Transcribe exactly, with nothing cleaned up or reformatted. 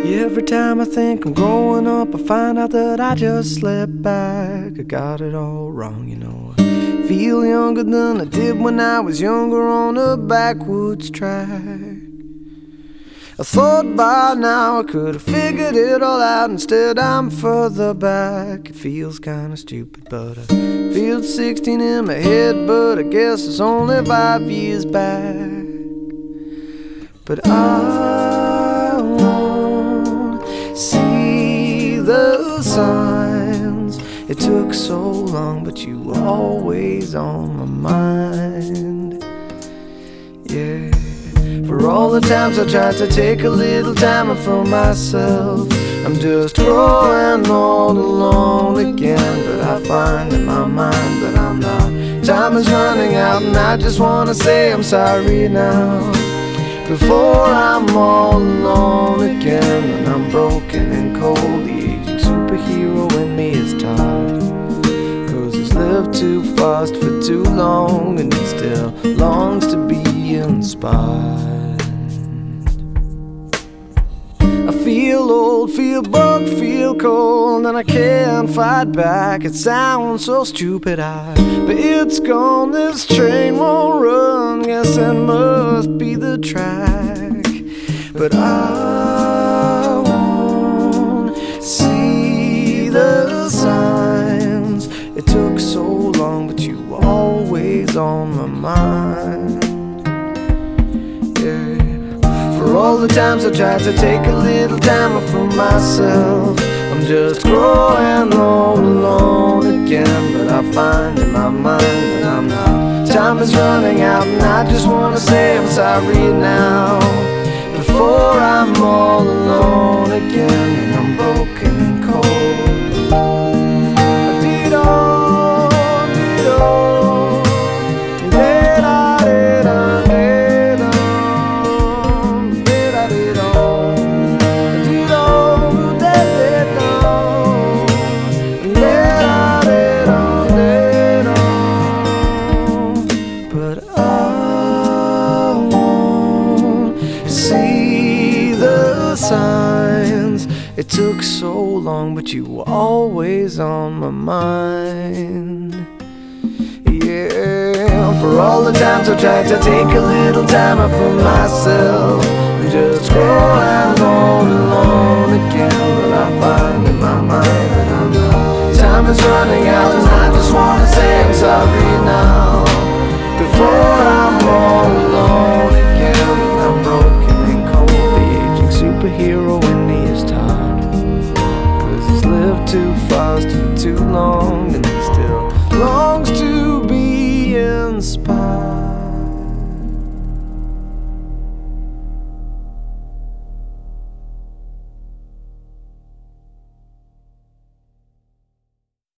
Every time I think I'm growing up, I find out that I just slept back. I got it all wrong, you know. I feel younger than I did when I was younger on a backwoods track. I thought by now I could have figured it all out. Instead I'm further back. It feels kinda stupid, but I feel sixteen in my head. But I guess it's only five years back. But I won't see the signs. It took so long, but you were always on my mind. Yeah. For all the times I tried to take a little time for myself, I'm just growing all alone again. But I find in my mind that I'm not. Time is running out and I just wanna say I'm sorry now, before I'm all alone again. And I'm broken and cold, the aging superhero in me is tired, 'cause he's lived too fast for too long, and he still longs to be inspired. I feel old, feel bugged, feel cold, and I can't fight back. It sounds so stupid, I, but it's gone. This train won't run, guess it must be the track. But I won't see the signs. It took so long, but you were always on my mind. Yeah. For all the times I tried to take a little time for myself, I'm just growing all alone again. But I find in my mind that I'm not. Time is running out and I just wanna say I'm sorry now, before I'm all alone again. And I'm broken and cold. I did all, did all, did I, did I, did I, did I, did all, did all, did all, did I, did all, did all. But I won't see the signs. It took so long, but you were always on my mind. Yeah, for all the times I tried to take a little time out for myself, I'm just growing all alone again. But I find in my mind that I'm not. Time is running out and I just wanna say I'm sorry now, before I'm all alone again. I'm broken and cold, the aging superhero in me is tired, 'cause he's lived too fast for too long, and he still longs to be inspired.